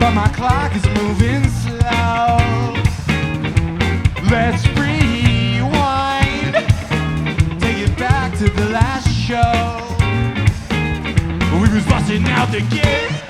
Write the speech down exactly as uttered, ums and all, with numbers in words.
but my clock is moving slow. Let's rewind, take it back to the last show. We was busting out the kids.